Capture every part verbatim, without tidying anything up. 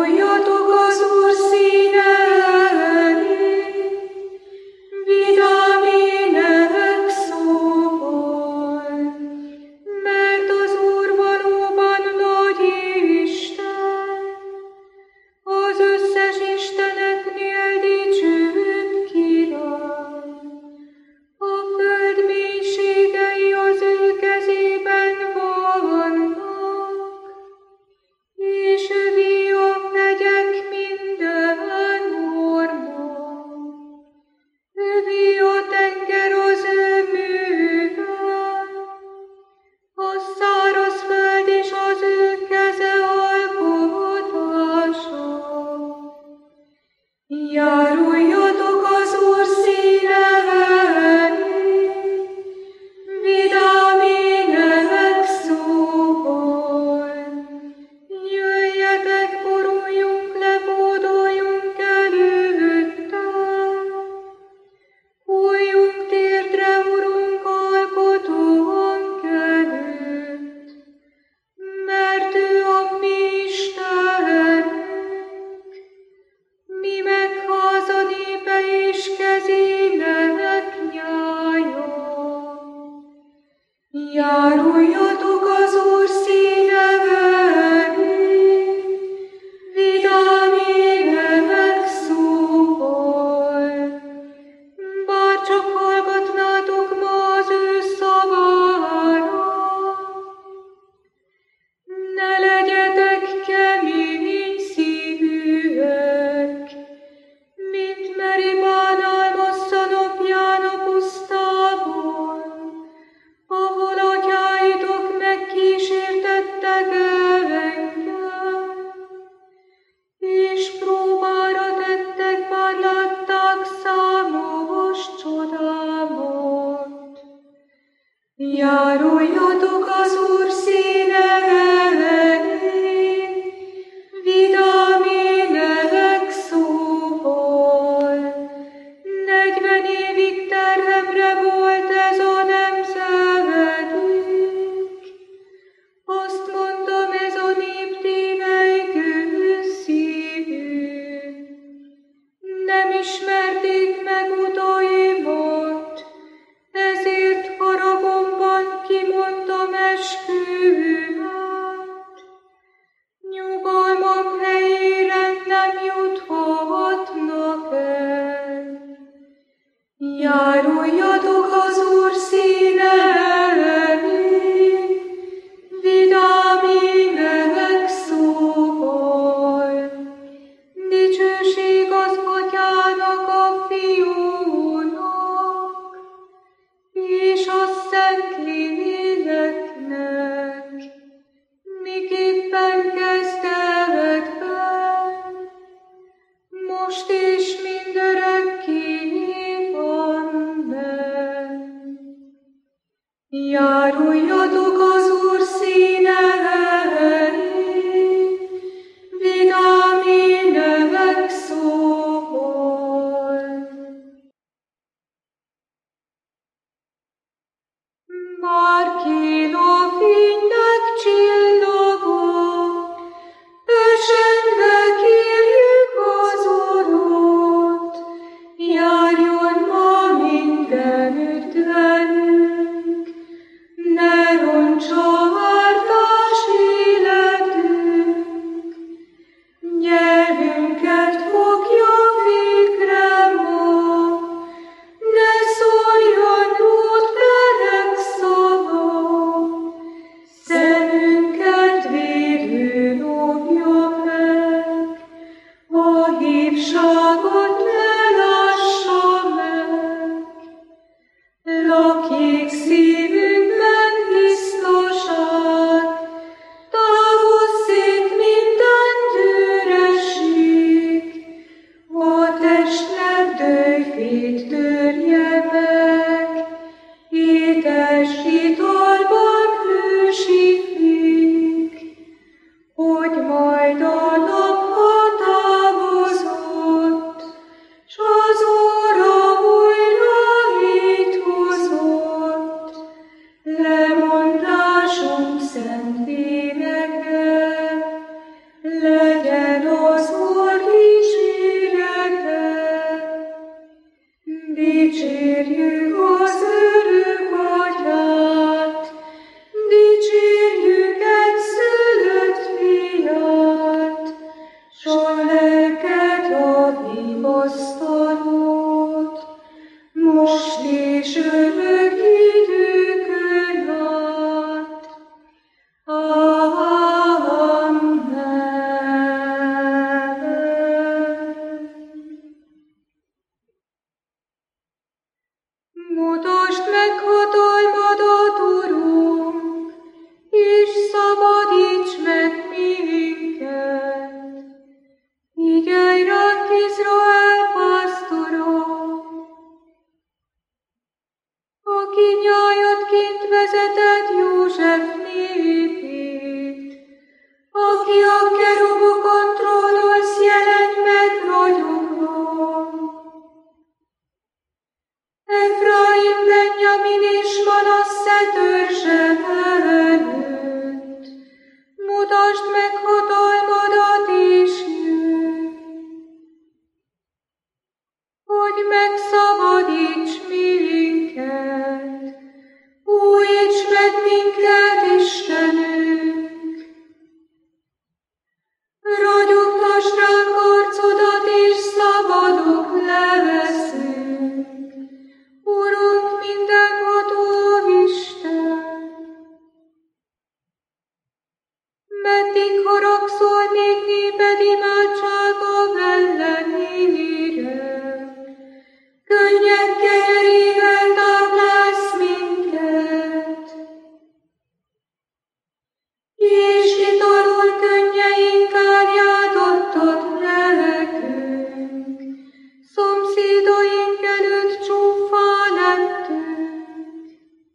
Járuljatok az Úr színe elé, vidám ének szóval, mert az Úr valóban nagy Isten, az összes isteneknél dicsőbb király. A föld mélységei az ő kezében vannak, és övé a hegyek minden horma. Övé a tenger az ő műve, a száraz föld és az ő keze alkotása. Járuljatok az Úr színe elé, vidám ének szóval. Jöjjetek, boruljunk le, bódoljunk előtte. Hulljunk térdre, Urunk, alkotónk előtt, mert ő a mi Istenünk, mi meg háza népe és kezének nyája. Járuljatok az Úr színe elé, vidám ének szóval. Bár csak hallgatnátok ma az ő szavára, ne legyetek kemény szívűek, mint Meribán Almassza napján a pusztában, ahol atyáitok megkísértettek engem, és próbára tettek, bár látták számos csodámat. Járuljatok az Úr színe elé, vidám ének szóval. Negyven évig terhemre volt ez a nemzedék. Azt mondtam, ez a nép tényleg szívű. Nem ismerték meg utaimat, ezért haragomban kimondtam esküvőmet. Nyugalmam helyére nem juthatnak el. Járuljatok az Úr színe elé, vidám ének szóval. Dicsőség az Atyának, a Fiúnak, és a Szentléleknek, miképpen kezdetben, most és mindörökké. Amen. min is Manasse törzse előtt, mutasd meg hatalmadat és jöjj, hogy megszabadíts minket, újíts meg minket, Istenünk, ragyogtasd ránk arcodat és szabadok leveszünk, Urunk, mindenható Isten. Meddig haragszol még néped imádsága ellenére? Könnyek kenyerével táplálsz minket, és italul könnyeink árját adtad nekünk, szomszédaink előtt csúffá lettünk.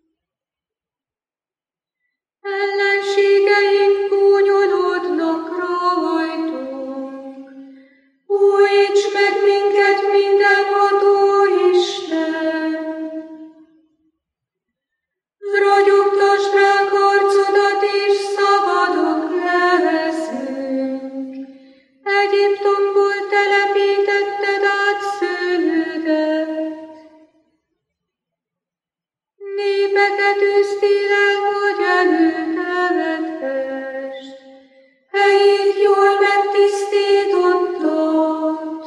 Ellenségeink gúnyolódnak rajtunk, újíts meg minket, mindenható Isten! Ragyogtasd ránk arcodat és szabadok leszünk, Egyiptomból telepítetted át szőlődet. Népeket űztél el, hogy előtemetest, helyét jól megtisztítottad.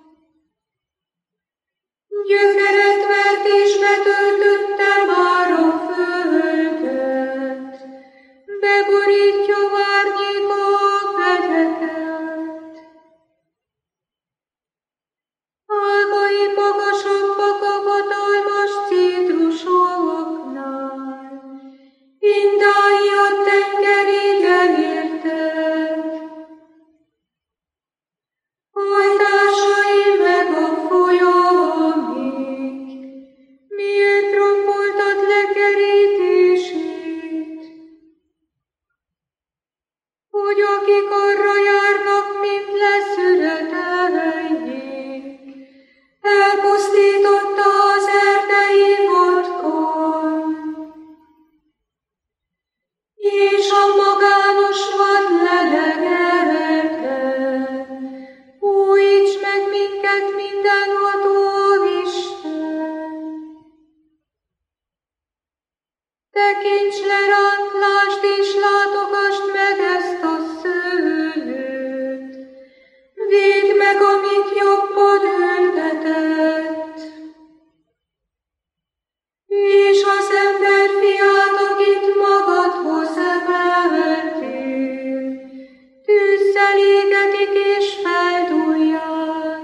Gyökeret vert és betöltötte már a földet, beborítja árnyéka a hegyeket. Ágai magasabbak a hatalmas citrusoknál, indái a tengerig elértek. Hajtásai meg a folyamig, miért romboltad le kerítését? Hogy akik arra járnak, mint leszület elejék, elpusztította az erdei vadkon, és a magános vadleleg eleket. Újíts meg minket, mindenható Isten! Tekints le ránk, lásd és látogasd meg ezt a szőlőt, védd meg, amit jobbod ültetett, és az emberfiát, akit magadhoz emeltél, tűzzel égetik és feldúlják.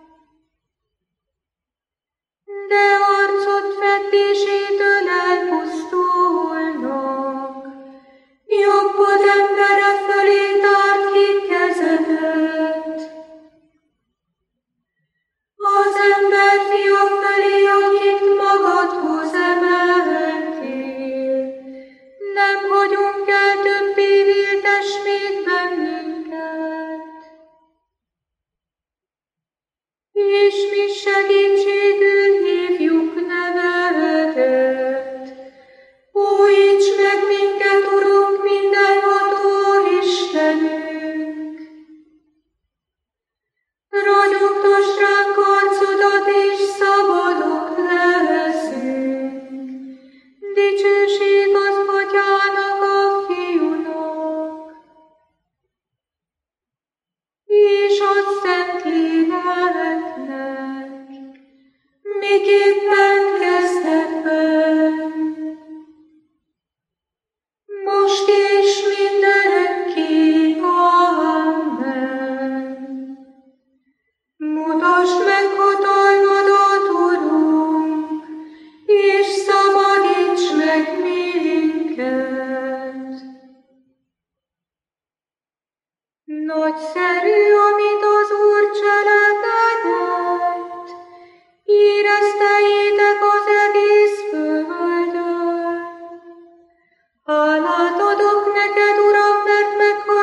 De arcod fedésétől elpusztulnak, jobbod embere fölé tárt ki kezedet. Az emberfia felé, akit magadhoz emeltél, nem hagyunk el többé, védess még bennünket. És mi segítségül hívjuk nevedet. Újíts meg minket, Urunk, mindenható Istenünk! Ragyogtasd ránk arcodat, és szabadok leszünk. Dicsőség az Atyának, a Fiúnak, és a Szentléleknek, miképpen kezdetben, most és mindörökké. Amen. Mutasd meg hatalmadat, Urunk, és szabadíts meg minket. Nagyszerű, amit az Úr cselekedett, éreztejétek az egész földön. Hálát adok neked, Uram, mert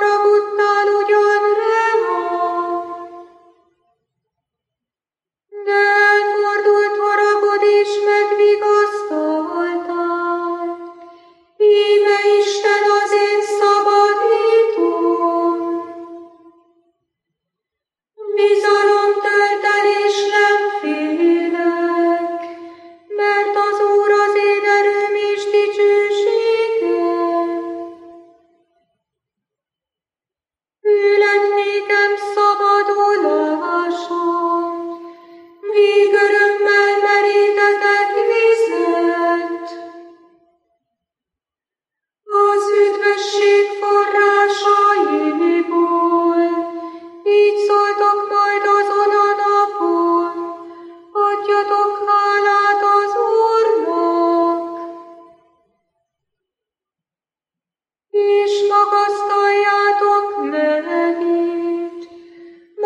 megharagudtál ugyan rám, de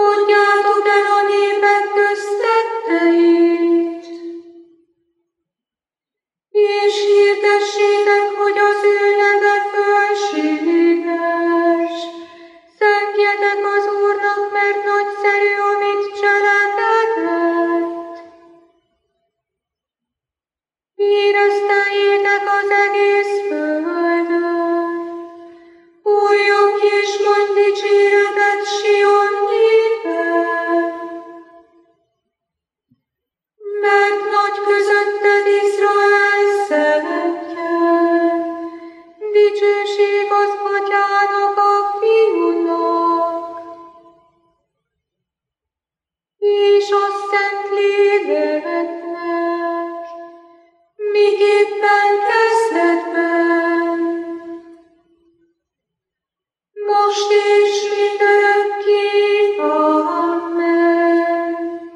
mondjátok el a népek köztetteit, és hirdessétek, hogy az ő neve fölséges. Zengjetek az Úrnak, mert nagyszerű, amit cselekedett. Híreszteljétek az egész földön. Újjon ki és mondj dicséretet Sion népen. Mert nagy közötted Izrael szentje, dicsőség az Atyának a Fiúnak, és a Szentléleknek, miképpen kezdetben, most és mindörökké. Amen.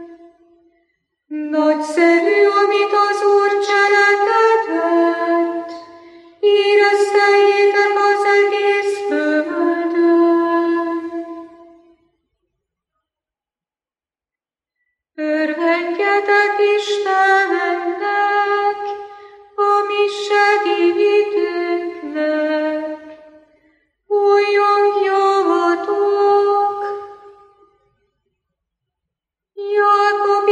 Nagyszerű, amit az Úr cselekedett, híreszteljétek az egész földön. Örvendjetek Istennek, a mi segítőnknek, újjongjatok, Jákob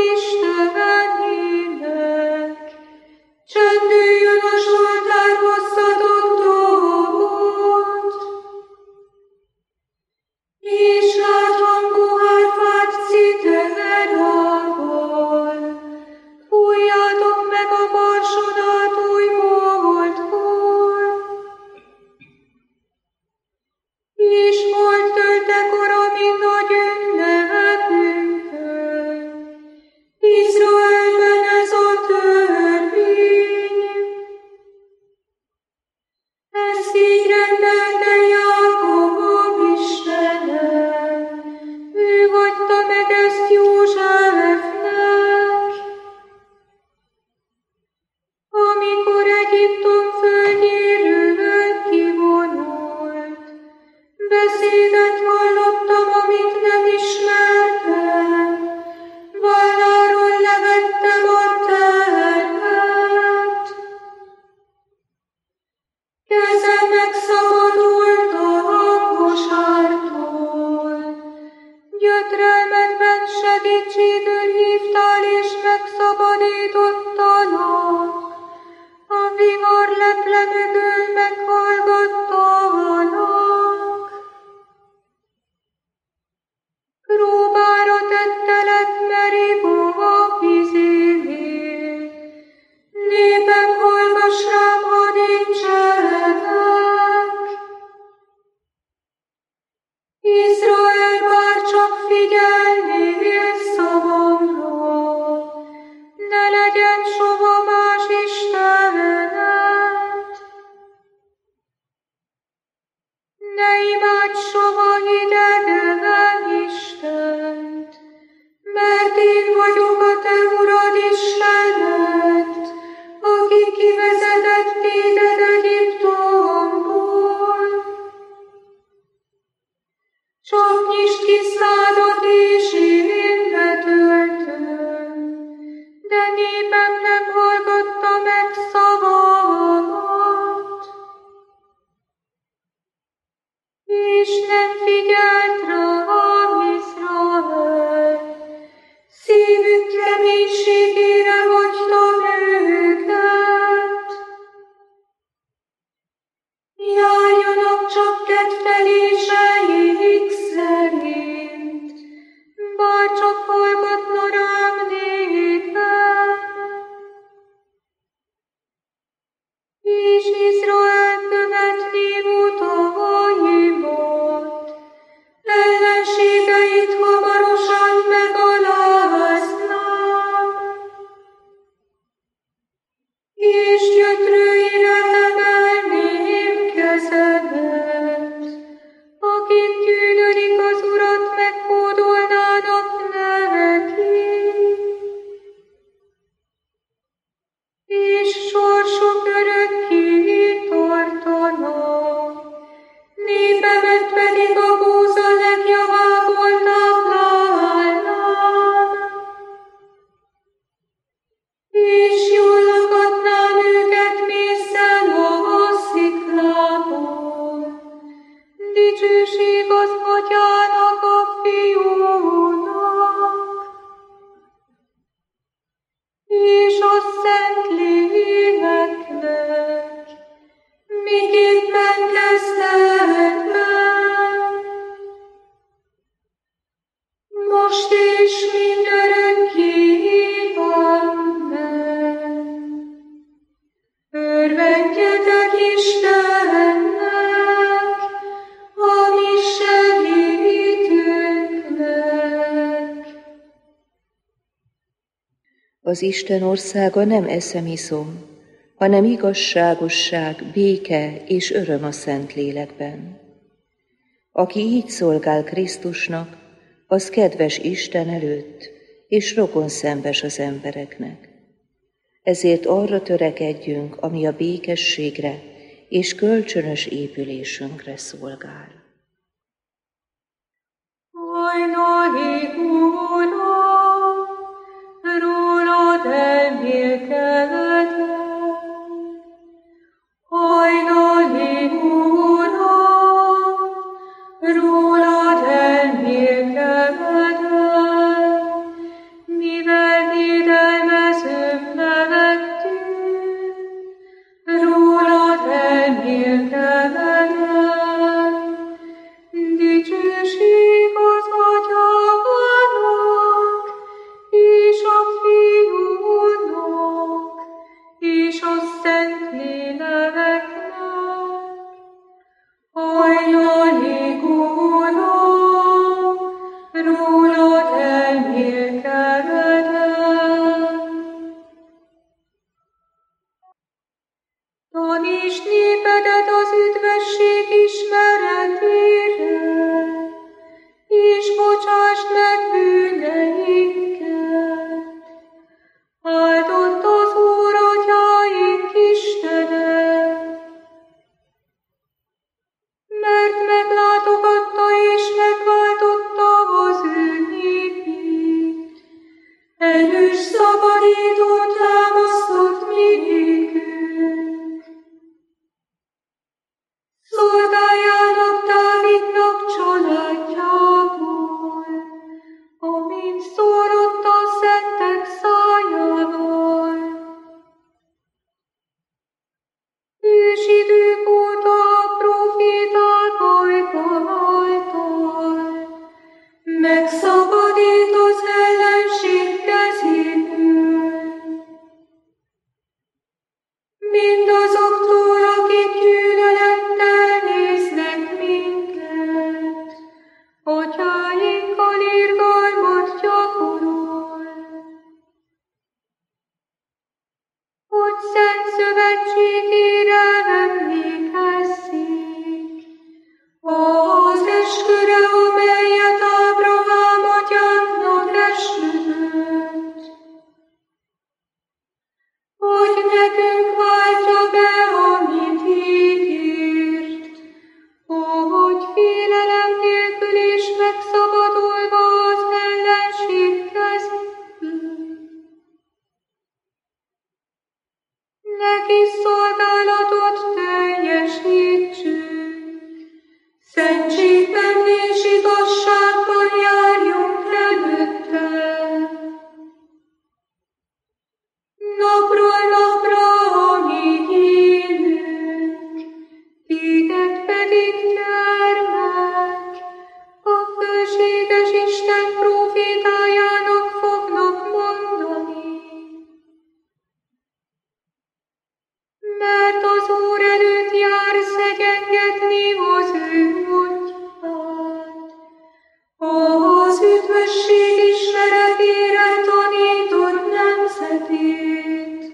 Istenének, csendüljön a Zsoltár, hozzatok dolgot, és lágyhangú hárfát citerával, fújjátok meg a barsonát új boltkor, és volt töltekor, mint nagy ünnepünkön. Izraelben ez a törvény. Ezt így rendelte Jákob Istene. Ő hagyta meg ezt Józsefnek, amikor Egyiptom földjéről kivonult. Beszédet hallottam, amit nem ismertem, válláról levettem a terhet. Kezem megszabadult a kosártól, gyötrelmedben segítségül hívtál és megszabadítottalak, a vihar leple mögül meghallgattalak. Próbára tettelek Meriba vizénél, népem hallgass rám, ha dicsérlek. Izrael bárcsak figyelnél szavamra, ne legyen soha más istenet. Ne imádj soha idegen Istent, mert én vagyok Az Isten országa nem eszemiszom, hanem igazságosság, béke és öröm a Szentlélekben. Aki így szolgál Krisztusnak, az kedves Isten előtt, és rokonszenves az embereknek. Ezért arra törekedjünk, ami a békességre és kölcsönös épülésünkre szolgál. Hajnali Uram, rólad elmélkedem. Hajnali Uram, rólad elmélkedem. Mivel védelmezőm nevettünk, rólad elmélkedem. Dicsőség az Atyának, és a Fiúnak, és a Szentléleknek. Hajnali Uram, rólad elmélkedem. Tanítsd népedet az üdvösség ismeretére, és bocsásd meg bűneinket. Áldott az Úr atyáink Istene, mert meglátogatta és megváltotta az ő népét. Erős szabadítót támasztott minékünk. Szolgáljának Dávidnak családjából, amint szólott a szentek szájával. Ősidők óta a proféták ajta által megszabadít az ellenség kezéből. Mindazoktól, akik gyűlölettel néznek minket, atyáinkkal irgalmat gyakorol. Hogy szent szövetségére emlékezzék, az esküre, amelyet Ábrahám atyánknak esküdött, hogy nekünk váltja be, amit ígért, hogy félelem nélkül is megszabadulva az ellenség kezéből. Neki szolgálatot teljesítsünk, szentségben és igazságban járjunk előtte. Napról napra, amíg élünk, téged pedig gyermek, a fölséges Isten profétájának fognak mondani. Mert az Úr előtt jár szegyengetni az ő útját, az üdvösség ismeretére tanított nemzetét,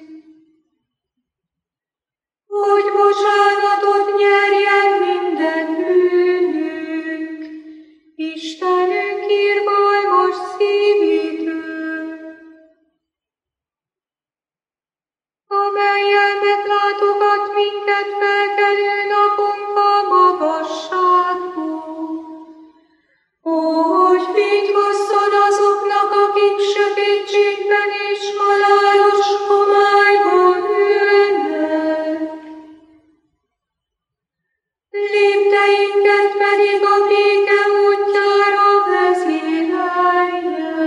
hogy bocsánatot nyerjen minden bűnük, Istenünk irgalmas szívétől, amellyel meglátogat minket felkelő napunk a magasságból, hogy fényt hozzon azoknak, akik sötétségben és halálos homályban ülnek. Lépteinket pedig a béke útjára vezérelje.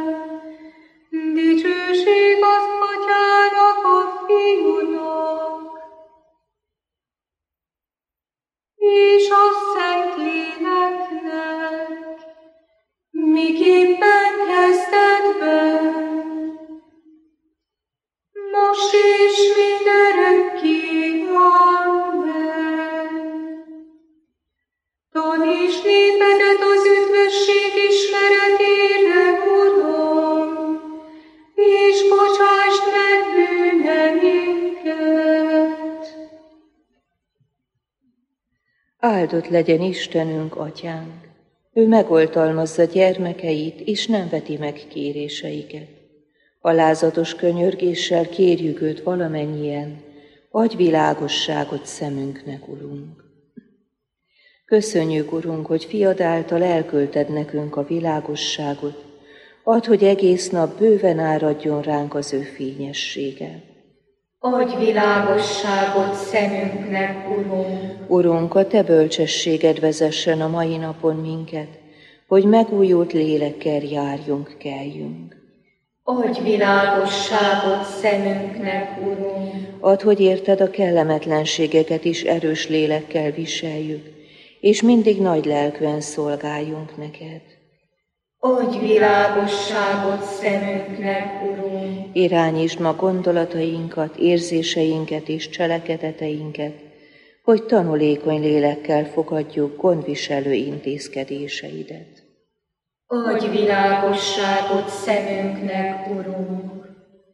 Dicsőség az Atyának, a Fiúnak, és a Szentléleknek, miképpen kezdetben, most és mindörökké. Amen. Tanítsd népedet az üdvösség ismeretére, Uram, és bocsásd Áldott legyen Istenünk, Atyánk! Ő megoltalmazza gyermekeit, és nem veti meg kéréseiket. Alázatos könyörgéssel kérjük őt valamennyien, adj világosságot szemünknek, Urunk. Köszönjük, Urunk, hogy fiad által elküldted nekünk a világosságot, add, hogy egész nap bőven áradjon ránk az ő fényessége. Adj világosságot szemünknek, Urunk! Urunk, a te bölcsességed vezessen a mai napon minket, hogy megújult lélekkel járjunk, keljünk. Adj világosságot szemünknek, Urunk! Add, hogy érted a kellemetlenségeket is erős lélekkel viseljük, és mindig nagy lelkűen szolgáljunk neked. Adj világosságot szemünknek, Urunk! Irányítsd ma gondolatainkat, érzéseinket és cselekedeteinket, hogy tanulékony lélekkel fogadjuk gondviselő intézkedéseidet. Adj világosságot szemünknek, Urunk!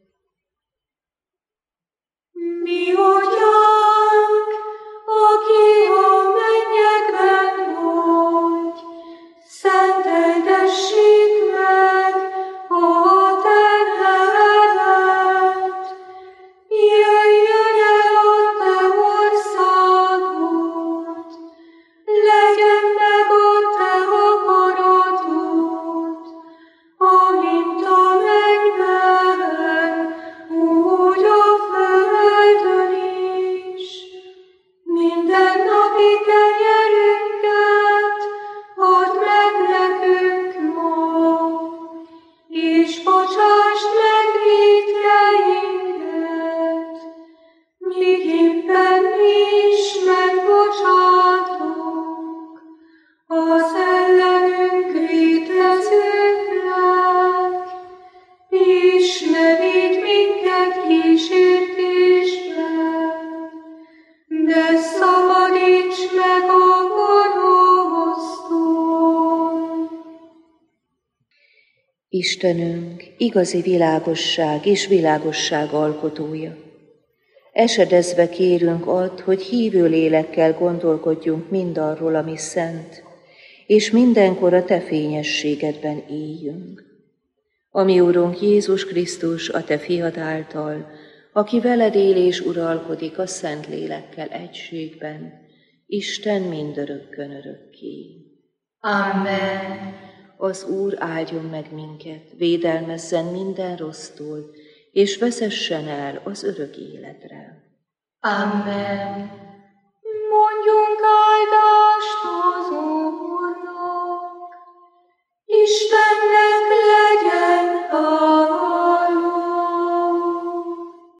Mi Atyánk, aki a mennyekben vagy, szenteltessék meg a te neved. Jöjjön el a te országod, legyen meg a te akaratod, amint a mennyben, úgy a földön is. Minden napi kenyerünket add meg nekünk ma, és bocsásd meg vétkeinket, miképpen mi is megbocsátunk az ellenünk vétkezőknek, és ne vigy minket kísértésbe, de szabadíts meg a gonosztól. Istenünk, igazi világosság és világosság alkotója. Esedezve kérünk add, hogy hívő lélekkel gondolkodjunk mindarról, ami szent, és mindenkor a te fényességedben éljünk. Ami Urunk Jézus Krisztus, a te fiad által, aki veled él és uralkodik a szent lélekkel egységben, Isten mindörökkön örökké. Amen. Az Úr áldjon meg minket, védelmezzen minden rossztól, és vezessen el az örök életre. Amen. Mondjunk áldást az Úrnak, Istennek